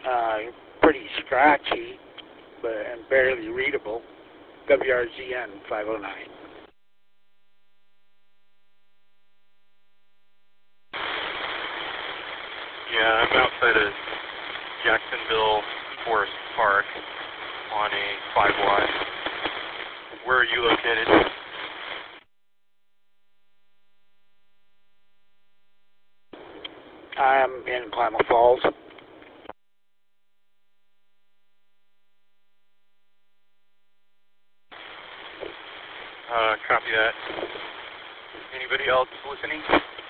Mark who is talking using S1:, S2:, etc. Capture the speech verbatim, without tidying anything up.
S1: Uh, pretty scratchy, but and barely readable. W R Z N five oh nine.
S2: Yeah, I'm outside of Jacksonville Forest Park on a five watt. Where are you located?
S1: I'm in Klamath Falls.
S2: Uh, copy that. Anybody else listening?